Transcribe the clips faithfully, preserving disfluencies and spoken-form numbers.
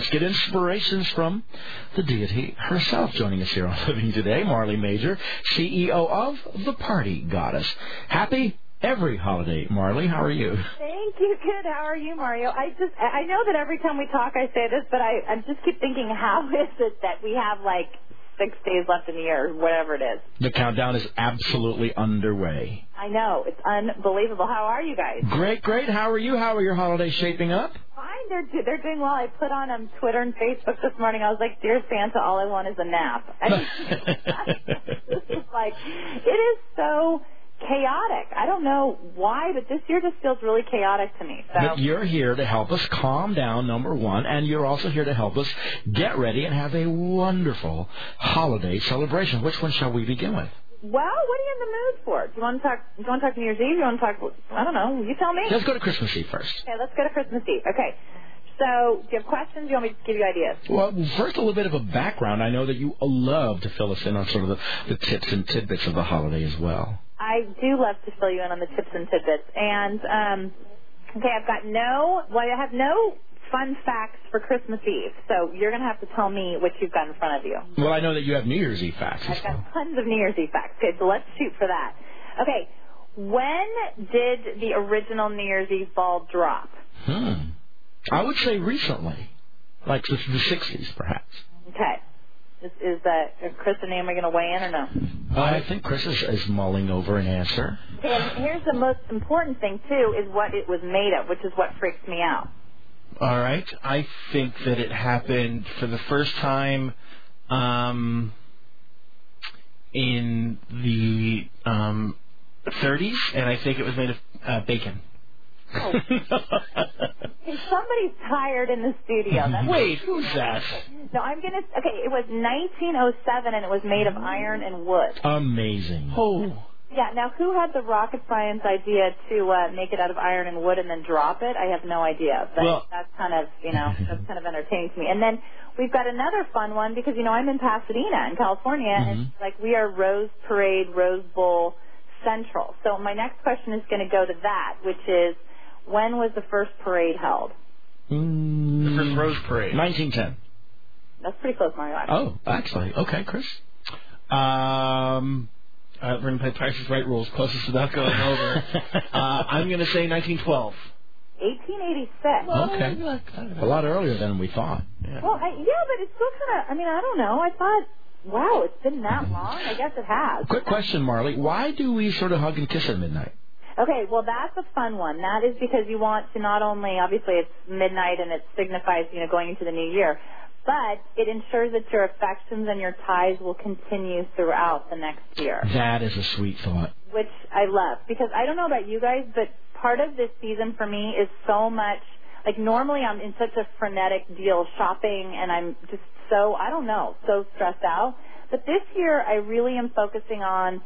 Let's get inspirations from the deity herself. Joining us here on Living Today, Marley Major, C E O of The Party Goddess. Happy every holiday, Marley. How are you? Thank you. Good. How are you, Mario? I just, I know that every time we talk I say this, but I, I just keep thinking, how is it that we have like six days left in the year, or whatever it is? The countdown is absolutely underway. I know. It's unbelievable. How are you guys? Great, great. How are you? How are your holidays shaping up? Fine. They're, do, they're doing well. I put on um, Twitter and Facebook this morning. I was like, Dear Santa, all I want is a nap. I mean, it's like, it is so chaotic. I don't know why, but this year just feels really chaotic to me. So. But you're here to help us calm down, number one, and you're also here to help us get ready and have a wonderful holiday celebration. Which one shall we begin with? Well, what are you in the mood for? Do you want to talk? Do you want to talk New Year's Eve? Do you want to talk? I don't know. You tell me. Let's go to Christmas Eve first. Okay, let's go to Christmas Eve. Okay. So, do you have questions? Do you want me to give you ideas? Well, first, a little bit of a background. I know that you love to fill us in on sort of the, the tips and tidbits of the holiday as well. I do love to fill you in on the tips and tidbits. And, um, okay, I've got no, well, I have no fun facts for Christmas Eve. So you're going to have to tell me what you've got in front of you. Well, I know that you have New Year's Eve facts. I've got tons of New Year's Eve facts. Okay, so let's shoot for that. Okay, when did the original New Year's Eve ball drop? Hmm. I would say recently, like the, the sixties, perhaps. Okay. Is, is that, is Chris and Naomi going to weigh in or no? Uh, I think Chris is, is mulling over an answer. Okay, and here's the most important thing, too, is what it was made of, which is what freaks me out. All right. I think that it happened for the first time um, in the um, thirties, and I think it was made of uh, bacon. Oh. If somebody's tired in the studio. That's Wait, who's that? No, I'm going to... Okay, it was nineteen oh seven, and it was made of iron and wood. Amazing. Oh. Yeah, now who had the rocket science idea to uh, make it out of iron and wood and then drop it? I have no idea. But well, that's kind of, you know, that's kind of entertaining to me. And then we've got another fun one because, you know, I'm in Pasadena in California, mm-hmm. and like we are Rose Parade, Rose Bowl Central. So my next question is going to go to that, which is, when was the first parade held? Mm, the first Rose Parade. nineteen ten. That's pretty close, Mario. Actually. Oh, actually. Okay, Chris. Um, uh, we're going to play Price is Right rules, closest without going over. uh, I'm going to say nineteen twelve. eighteen eighty-six. Okay. A lot earlier than we thought. Yeah, well, I, yeah but it's still kind of, I mean, I don't know. I thought, wow, it's been that long? I guess it has. Quick question, Marley. Why do we sort of hug and kiss at midnight? Okay, well, that's a fun one. That is because you want to not only, obviously, it's midnight and it signifies, you know, going into the new year, but it ensures that your affections and your ties will continue throughout the next year. That is a sweet thought. Which I love, because I don't know about you guys, but part of this season for me is so much, like normally I'm in such a frenetic deal shopping and I'm just so, I don't know, so stressed out. But this year I really am focusing on,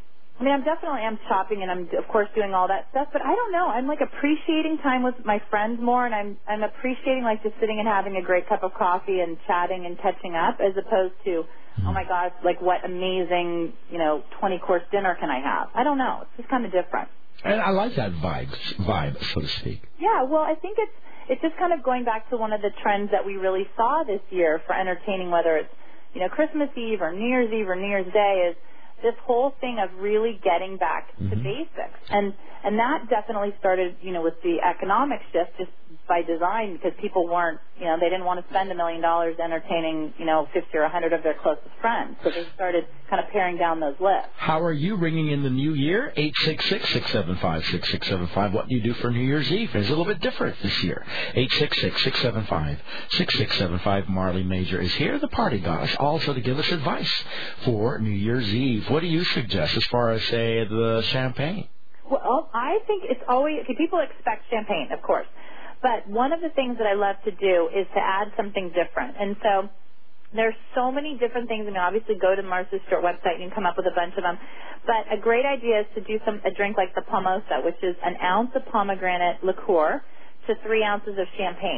I mean, I'm definitely am shopping and I'm, of course, doing all that stuff, but I don't know. I'm, like, appreciating time with my friends more, and I'm I'm appreciating, like, just sitting and having a great cup of coffee and chatting and catching up as opposed to, mm-hmm. oh, my God, like, what amazing, you know, twenty-course dinner can I have? I don't know. It's just kind of different. And I like that vibe, vibe, so to speak. Yeah, well, I think it's it's just kind of going back to one of the trends that we really saw this year for entertaining, whether it's, you know, Christmas Eve or New Year's Eve or New Year's Day, is this whole thing of really getting back to mm-hmm. basics. And and that definitely started, you know, with the economic shift just by design, because people weren't, you know, they didn't want to spend a million dollars entertaining, you know, fifty or a hundred of their closest friends. So they started kind of paring down those lists. How are you ringing in the new year? eight six six, six seven five, six six seven five. What do you do for New Year's Eve? It's a little bit different this year. eight six six, six seven five, six six seven five. Marley Major is here, the party goddess, also to give us advice for New Year's Eve. What do you suggest as far as, say, the champagne? Well, I think it's always, okay, people expect champagne, of course. But one of the things that I love to do is to add something different. And so there's so many different things. I mean, obviously go to Martha Stewart website and you can come up with a bunch of them. But a great idea is to do some a drink like the Pomosa, which is an ounce of pomegranate liqueur to three ounces of champagne.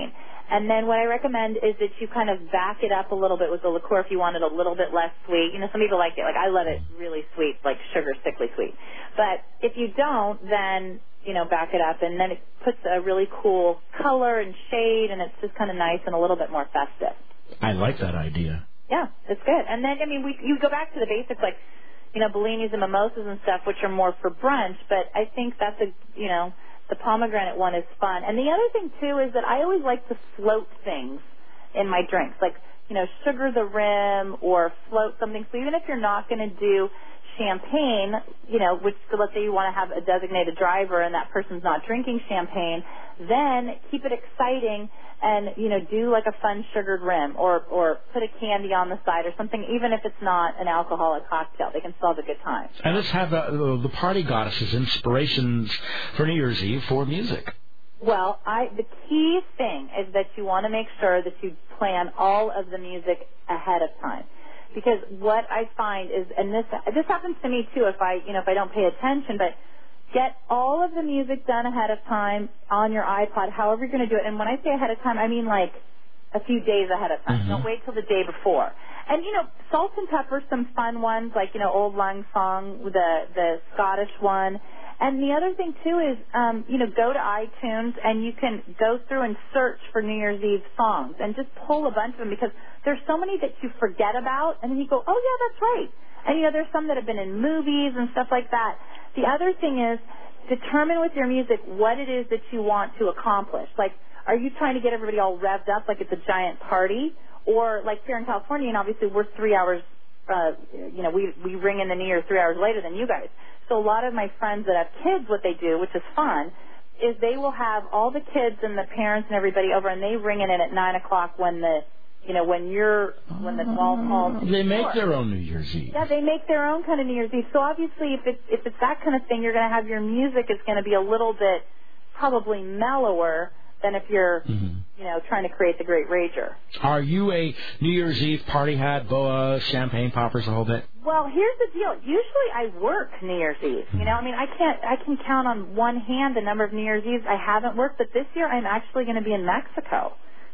And then what I recommend is that you kind of back it up a little bit with the liqueur if you want it a little bit less sweet. You know, some people like it. Like, I love it really sweet, like sugar, sickly sweet. But if you don't, then, you know, back it up. And then it puts a really cool color and shade, and it's just kind of nice and a little bit more festive. I like that idea. Yeah, it's good. And then, I mean, we you go back to the basics, like, you know, bellinis and mimosas and stuff, which are more for brunch. But I think that's a, you know, the pomegranate one is fun. And the other thing, too, is that I always like to float things in my drinks, like, you know, sugar the rim or float something. So even if you're not going to do champagne, you know, which, so let's say you want to have a designated driver and that person's not drinking champagne, then keep it exciting and, you know, do like a fun sugared rim or, or put a candy on the side or something, even if it's not an alcoholic cocktail. They can still have a good time. And let's have uh, the party goddesses inspirations for New Year's Eve for music. Well, I the key thing is that you want to make sure that you plan all of the music ahead of time. Because what I find is, and this this happens to me too if I, you know, if I don't pay attention, but get all of the music done ahead of time on your iPod, however you're going to do it. And when I say ahead of time, I mean like a few days ahead of time. Mm-hmm. Don't wait till the day before. And, you know, Salt and Pepper, some fun ones, like, you know, Old Lang Syne, the, the Scottish one. And the other thing, too, is, um, you know, go to iTunes and you can go through and search for New Year's Eve songs and just pull a bunch of them because there's so many that you forget about. And then you go, oh, yeah, that's right. And, you know, there's some that have been in movies and stuff like that. The other thing is determine with your music what it is that you want to accomplish. Like, are you trying to get everybody all revved up like it's a giant party? Or like here in California, and obviously we're three hours, uh, you know, we, we ring in the New Year three hours later than you guys. So a lot of my friends that have kids, what they do, which is fun, is they will have all the kids and the parents and everybody over, and they ring it in at nine o'clock when the, you know, when you're, when the ball falls. They make their own New Year's Eve. Yeah, they make their own kind of New Year's Eve. So obviously, if it's if it's that kind of thing, you're going to have your music is going to be a little bit probably mellower than if you're, mm-hmm. you know, trying to create the Great Rager. Are you a New Year's Eve party hat, boa, champagne poppers, the whole bit? Well, here's the deal. Usually I work New Year's Eve. Mm-hmm. You know, I mean, I can't, I can count on one hand the number of New Year's Eves I haven't worked, but this year I'm actually going to be in Mexico.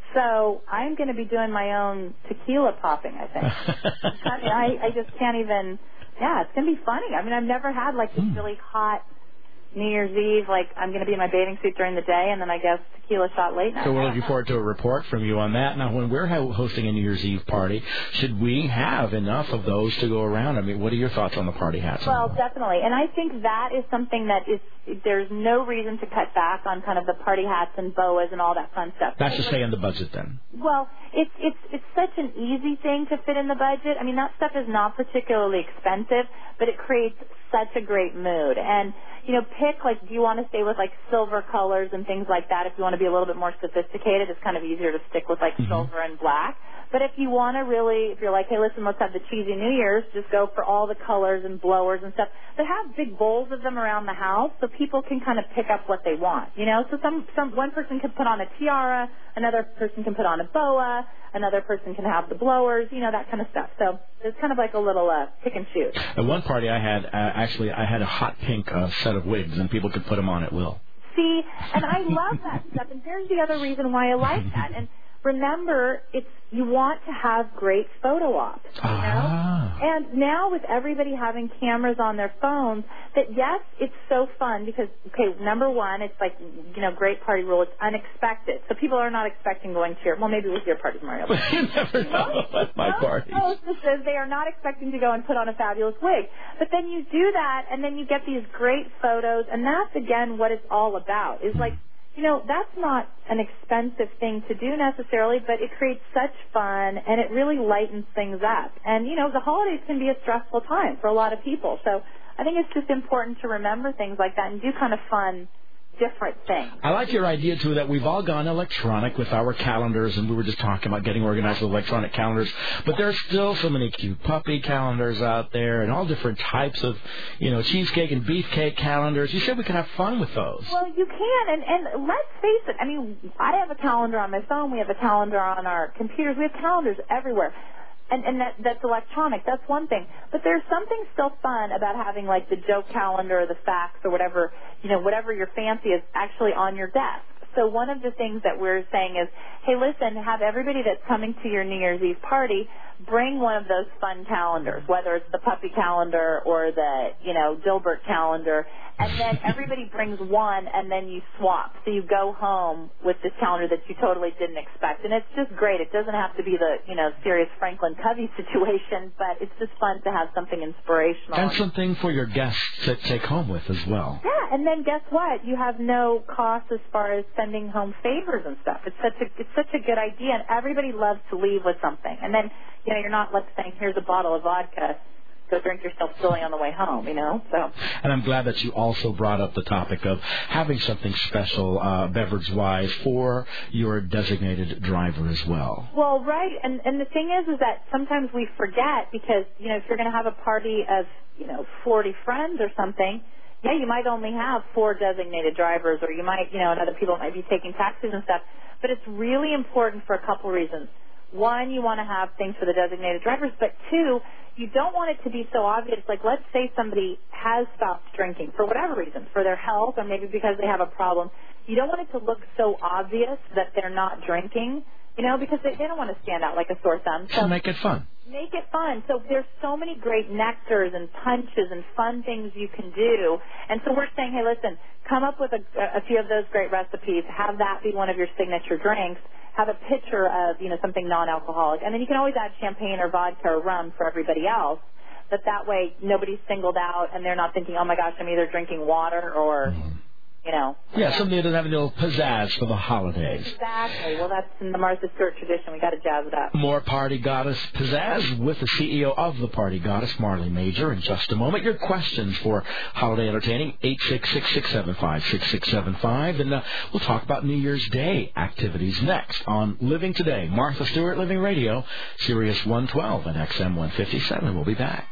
So I'm going to be doing my own tequila popping, I think. I, mean, I, I just can't even, yeah, it's going to be funny. I mean, I've never had like this mm. really hot New Year's Eve, like I'm going to be in my bathing suit during the day, and then I guess tequila shot late night. So we're looking forward to a report from you on that. Now, when we're hosting a New Year's Eve party, should we have enough of those to go around? I mean, what are your thoughts on the party hats? Well, definitely, and I think that is something that is, there's no reason to cut back on kind of the party hats and boas and all that fun stuff. That should stay in the budget then. Well, it's it's it's such an easy thing to fit in the budget. I mean, that stuff is not particularly expensive, but it creates such a great mood. And, you know, pick, like, do you want to stay with, like, silver colors and things like that? If you want to be a little bit more sophisticated, it's kind of easier to stick with, like, mm-hmm. silver and black. But if you want to really, if you're like, hey, listen, let's have the cheesy New Year's, just go for all the colors and blowers and stuff. But have big bowls of them around the house so people can kind of pick up what they want, you know? So some, some one person can put on a tiara, another person can put on a boa, another person can have the blowers, you know, that kind of stuff. So it's kind of like a little uh, pick and shoot. At one party I had, uh, actually, I had a hot pink uh, set of wigs, and people could put them on at will. See, and I love that stuff, and here's the other reason why I like that. And remember, it's you want to have great photo ops, you know? Ah. And now with everybody having cameras on their phones, that yes, it's so fun because, okay, number one, it's like, you know, great party rule, it's unexpected. So people are not expecting going to your, well, maybe with your parties, Mario. You never know at my parties. Hostesses, they are not expecting to go and put on a fabulous wig. But then you do that, and then you get these great photos, and that's, again, what it's all about, is like, you know, that's not an expensive thing to do necessarily, but it creates such fun, and it really lightens things up. And, you know, the holidays can be a stressful time for a lot of people. So I think it's just important to remember things like that and do kind of fun, different things. I like your idea, too, that we've all gone electronic with our calendars, and we were just talking about getting organized with electronic calendars, but there's still so many cute puppy calendars out there and all different types of, you know, cheesecake and beefcake calendars. You said we can have fun with those. Well, you can, and, and let's face it. I mean, I have a calendar on my phone. We have a calendar on our computers. We have calendars everywhere. And, and that, that's electronic. That's one thing. But there's something still fun about having, like, the joke calendar or the fax or whatever, you know, whatever your fancy is actually on your desk. So one of the things that we're saying is, hey, listen, have everybody that's coming to your New Year's Eve party bring one of those fun calendars, whether it's the puppy calendar or the, you know, Dilbert calendar, and then everybody brings one, and then you swap. So you go home with this calendar that you totally didn't expect. And it's just great. It doesn't have to be the, you know, serious Franklin Covey situation, but it's just fun to have something inspirational. And something for your guests to take home with as well. Yeah, and then guess what? You have no cost as far as sending home favors and stuff. It's such a it's such a good idea, and everybody loves to leave with something. And then, you know, you're not like saying, here's a bottle of vodka, go drink yourself silly on the way home, you know. So. And I'm glad that you also brought up the topic of having something special, uh, beverage-wise, for your designated driver as well. Well, right, and and the thing is, is that sometimes we forget because, you know, if you're going to have a party of, you know, forty friends or something, yeah, you might only have four designated drivers, or you might, you know, and other people might be taking taxis and stuff. But it's really important for a couple reasons. One, you want to have things for the designated drivers, but two, you don't want it to be so obvious. Like, let's say somebody has stopped drinking for whatever reason, for their health or maybe because they have a problem. You don't want it to look so obvious that they're not drinking, you know, because they, they don't want to stand out like a sore thumb. So make it fun. Make it fun. So there's so many great nectars and punches and fun things you can do. And so we're saying, hey, listen, come up with a, a few of those great recipes. Have that be one of your signature drinks. Have a pitcher of, you know, something non-alcoholic. And then you can always add champagne or vodka or rum for everybody else. But that way nobody's singled out and they're not thinking, oh, my gosh, I'm either drinking water or, mm-hmm. you know. Yeah, something that doesn't have a little pizzazz for the holidays. Exactly. Well, that's in the Martha Stewart tradition. We got to jazz it up. More Party Goddess pizzazz with the C E O of the Party Goddess, Marley Major, in just a moment. Your questions for holiday entertaining, eight six six, six seven five, six six seven five. And uh, we'll talk about New Year's Day activities next on Living Today. Martha Stewart Living Radio, Sirius one twelve and X M one fifty-seven. We'll be back.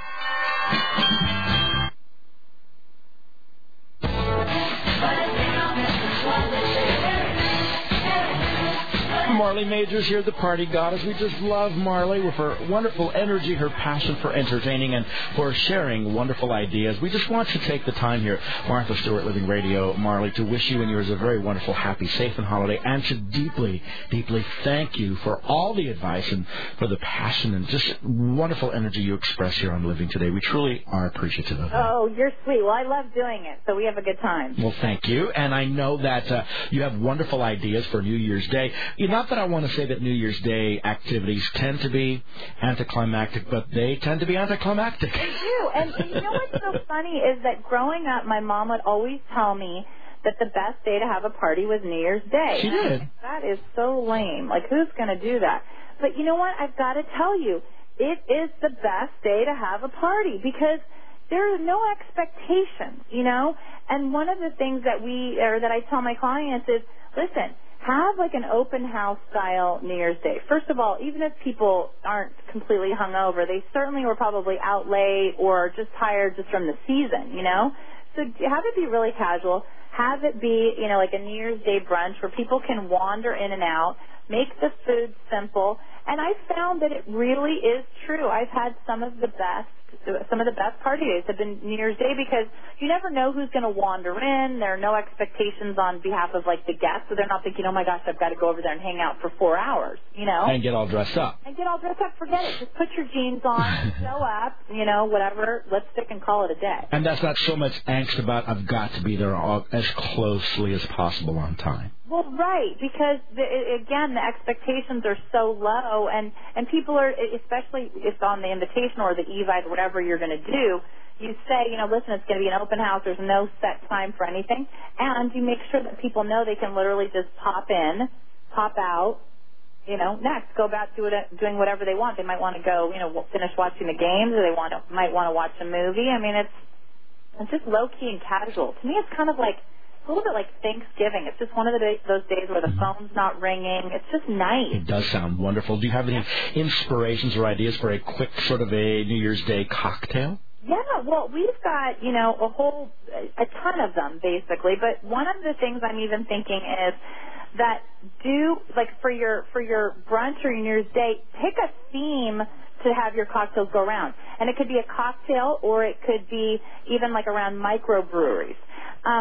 Marley Majors here, the Party Goddess. We just love Marley with her wonderful energy, her passion for entertaining, and for sharing wonderful ideas. We just want to take the time here, Martha Stewart Living Radio, Marley, to wish you and yours a very wonderful, happy, safe, and holiday, and to deeply, deeply thank you for all the advice and for the passion and just wonderful energy you express here on Living Today. We truly are appreciative of that. Oh, you're sweet. Well, I love doing it, so we have a good time. Well, thank you. And I know that uh, you have wonderful ideas for New Year's Day. You know, Not that I want to say that New Year's Day activities tend to be anticlimactic, but they tend to be anticlimactic. They do. And, and you know what's so funny is that growing up, my mom would always tell me that the best day to have a party was New Year's Day. She did. That is so lame. Like, who's going to do that? But you know what? I've got to tell you, it is the best day to have a party because there is no expectations, you know? And one of the things that we, or that I tell my clients is, listen, have like an open house style New Year's Day. First of all, even if people aren't completely hungover, they certainly were probably out late or just tired just from the season, you know? So have it be really casual. Have it be, you know, like a New Year's Day brunch where people can wander in and out. Make the food simple. And I found that it really is true. I've had some of the best Some of the best party days have been New Year's Day because you never know who's going to wander in. There are no expectations on behalf of, like, the guests, so they're not thinking, oh, my gosh, I've got to go over there and hang out for four hours, you know? And get all dressed up. And get all dressed up. Forget it. Just put your jeans on, show up, you know, whatever, lipstick, and call it a day. And that's not so much angst about I've got to be there all, as closely as possible on time. Well, right, because, the, again, the expectations are so low, and, and people are, especially if on the invitation or the Evite, whatever you're going to do, you say, you know, listen, it's going to be an open house. There's no set time for anything. And you make sure that people know they can literally just pop in, pop out, you know, next, go about do it, doing whatever they want. They might want to go, you know, finish watching the games, or they want to, might want to watch a movie. I mean, it's, it's just low-key and casual. To me, it's kind of like, a little bit like Thanksgiving. It's just one of the day, those days where the mm-hmm. phone's not ringing. It's just nice. It does sound wonderful. Do you have any inspirations or ideas for a quick sort of a New Year's Day cocktail? Yeah, well, we've got, you know, a whole, a ton of them, basically. But one of the things I'm even thinking is that do, like, for your for your brunch or your New Year's Day, pick a theme to have your cocktails go around. And it could be a cocktail, or it could be even, like, around microbreweries. Um,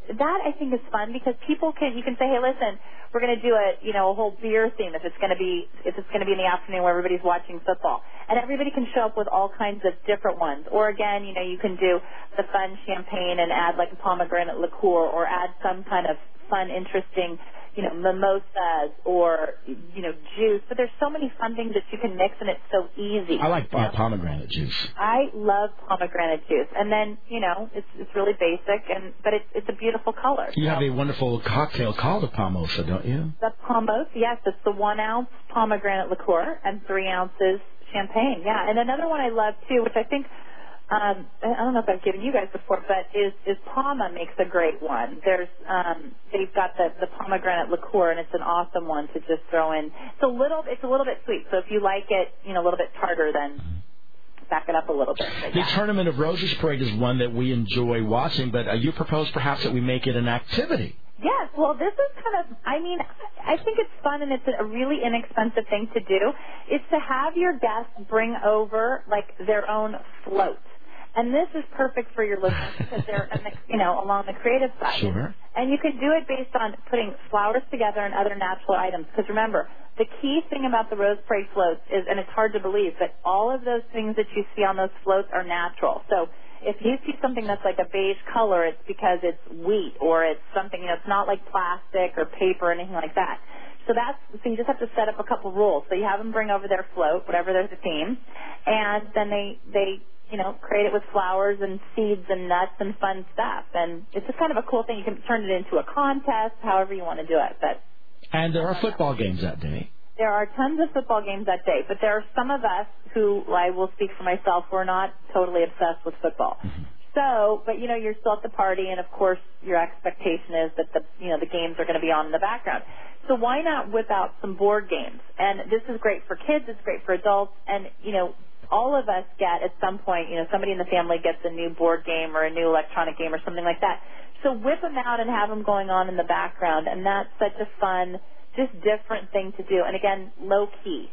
that I think is fun because people can, you can say, hey, listen, we're going to do a, you know, a whole beer theme if it's going to be, if it's going to be in the afternoon where everybody's watching football. And everybody can show up with all kinds of different ones. Or again, you know, you can do the fun champagne and add like a pomegranate liqueur or add some kind of fun, interesting, you know, mimosas or, you know, juice. But there's so many fun things that you can mix, and it's so easy. I like uh, pomegranate juice. I love pomegranate juice. And then, you know, it's it's really basic, and but it's it's a beautiful color. You so. have a wonderful cocktail called a pomosa, don't you? The pomos, yes. It's the one-ounce pomegranate liqueur and three ounces champagne. Yeah, and another one I love, too, which I think, Um, I don't know if I've given you guys before, but is, is Palma makes a great one. There's, um, they've got the, the pomegranate liqueur, and it's an awesome one to just throw in. It's a little, it's a little bit sweet, so if you like it, you know, a little bit tartar, then back it up a little bit. But, yeah. The Tournament of Roses Parade is one that we enjoy watching, but uh, you propose perhaps that we make it an activity. Yes, well, this is kind of, I mean, I think it's fun and it's a really inexpensive thing to do, is to have your guests bring over, like, their own float. And this is perfect for your listeners because they're, you know, along the creative side. Sure. And you can do it based on putting flowers together and other natural items. Because remember, the key thing about the Rose Parade floats is, and it's hard to believe, but all of those things that you see on those floats are natural. So if you see something that's like a beige color, it's because it's wheat or it's something, you know, it's not like plastic or paper or anything like that. So that's, so you just have to set up a couple rules. So you have them bring over their float, whatever their theme, and then they, they, you know, create it with flowers and seeds and nuts and fun stuff. And it's just kind of a cool thing. You can turn it into a contest, however you want to do it. But And there are football games that day. There are tons of football games that day, but there are some of us who, I will speak for myself, we're not totally obsessed with football. Mm-hmm. So, but you know, you're still at the party, and of course, your expectation is that the, you know, the games are going to be on in the background. So why not whip out some board games? And this is great for kids, it's great for adults, and you know, all of us get at some point, you know, somebody in the family gets a new board game or a new electronic game or something like that. So whip them out and have them going on in the background, and that's such a fun, just different thing to do. And again, low key.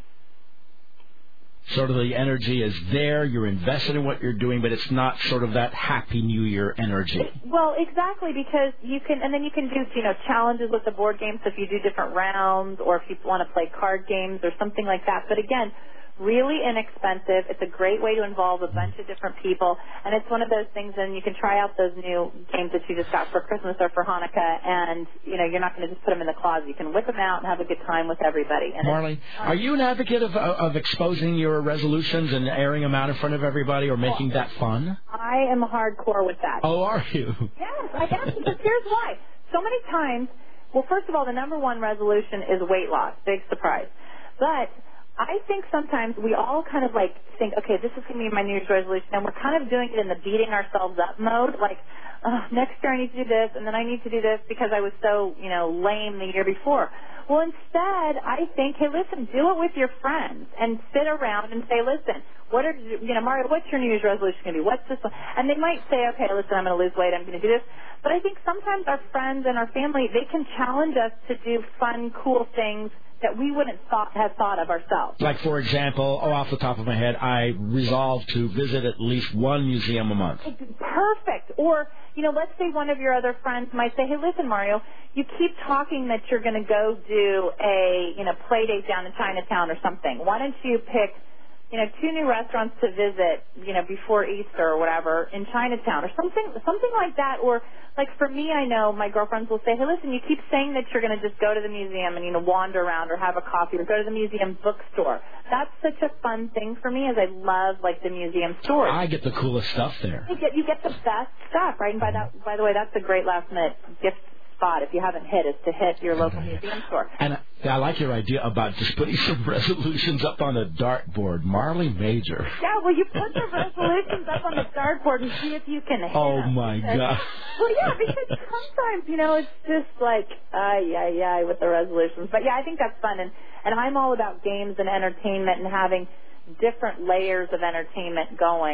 Sort of the energy is there, you're invested in what you're doing, but it's not sort of that Happy New Year energy. Well, exactly, because you can, and then you can do, you know, challenges with the board games, so if you do different rounds, or if you want to play card games or something like that. But again, really inexpensive. It's a great way to involve a bunch of different people, and it's one of those things, and you can try out those new games that you just got for Christmas or for Hanukkah, and, you know, you're not going to just put them in the closet. You can whip them out and have a good time with everybody. And Marley, are you an advocate of, of exposing your resolutions and airing them out in front of everybody or making that fun? I am hardcore with that. Oh, are you? Yes, I am, because here's why. So many times, well, first of all, the number one resolution is weight loss. Big surprise. But I think sometimes we all kind of like think, okay, this is going to be my New Year's resolution, and we're kind of doing it in the beating ourselves up mode, like, oh, next year I need to do this, and then I need to do this because I was so, you know, lame the year before. Well, instead, I think, hey, listen, do it with your friends and sit around and say, listen, what are, you know, Mario, what's your New Year's resolution going to be? What's this one? And they might say, okay, listen, I'm going to lose weight, I'm going to do this. But I think sometimes our friends and our family, they can challenge us to do fun, cool things that we wouldn't thought, have thought of ourselves. Like, for example, oh, off the top of my head, I resolved to visit at least one museum a month. Perfect. Or, you know, let's say one of your other friends might say, hey, listen, Mario, you keep talking that you're going to go do a, you know, play date down in Chinatown or something. Why don't you pick, you know, two new restaurants to visit, you know, before Easter or whatever in Chinatown or something, something like that. Or, like, for me, I know my girlfriends will say, hey, listen, you keep saying that you're going to just go to the museum and, you know, wander around or have a coffee or go to the museum bookstore. That's such a fun thing for me, as I love, like, the museum stores. I get the coolest stuff there. You get, you get the best stuff, right? And by that, by the way, that's a great last-minute gift spot, if you haven't hit, is to hit your local museum store. And I, I like your idea about just putting some resolutions up on a dartboard. Marley Major. Yeah, well, you put the resolutions up on the dartboard and see if you can hit Oh, them. my because, God. Well, yeah, because sometimes, you know, it's just like, ay, ay, ay, with the resolutions. But, yeah, I think that's fun. And, and I'm all about games and entertainment and having different layers of entertainment going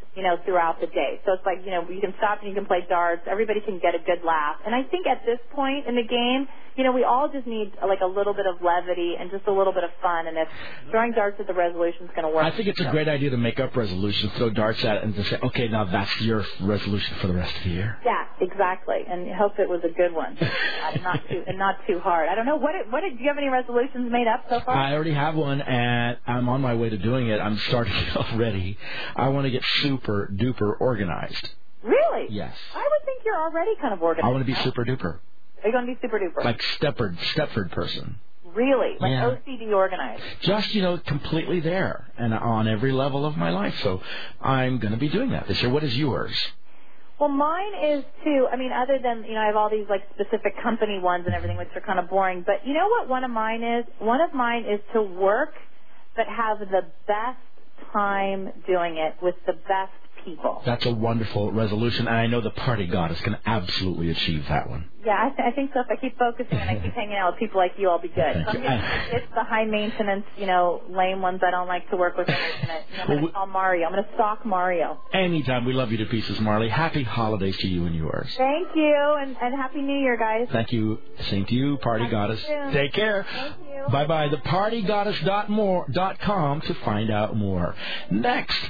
you know, throughout the day. So it's like, you know, you can stop and you can play darts. Everybody can get a good laugh. And I think at this point in the game, you know, we all just need like a little bit of levity and just a little bit of fun. And if throwing darts at the resolution is going to work. I think it's a great idea to make up resolutions, throw darts at it, and to say, okay, now that's your resolution for the rest of the year. Yeah, exactly. And hope it was a good one, uh, not too and not too hard. I don't know what. It, what did, do you have any resolutions made up so far? I already have one, and I'm on my way to doing it. I'm starting it already. I want to get super duper organized. Really? Yes. I would think you're already kind of organized. I want to be super duper. Are you going to be super duper? Like Stepford, Stepford person. Really? Like yeah. O C D organized? Just, you know, completely there and on every level of my life. So I'm going to be doing that this year. What is yours? Well, mine is, too, I mean, other than, you know, I have all these, like, specific company ones and everything, which are kind of boring. But you know what one of mine is? One of mine is to work but have the best time doing it with the best people. That's a wonderful resolution, and I know the party goddess can absolutely achieve that one. Yeah, I, th- I think so. If I keep focusing and I keep hanging out with people like you, I'll be good. Thank So you. it's, it's the high maintenance, you know, lame ones I don't like to work with. I'm going you know, Well, to call Mario. I'm going to stalk Mario. Anytime. We love you to pieces, Marley. Happy holidays to you and yours. Thank you, and, and Happy New Year, guys. Thank you. Same to you, party Talk goddess. to you soon. Take care. Thank you. Bye-bye. the party goddess dot com to find out more. Next.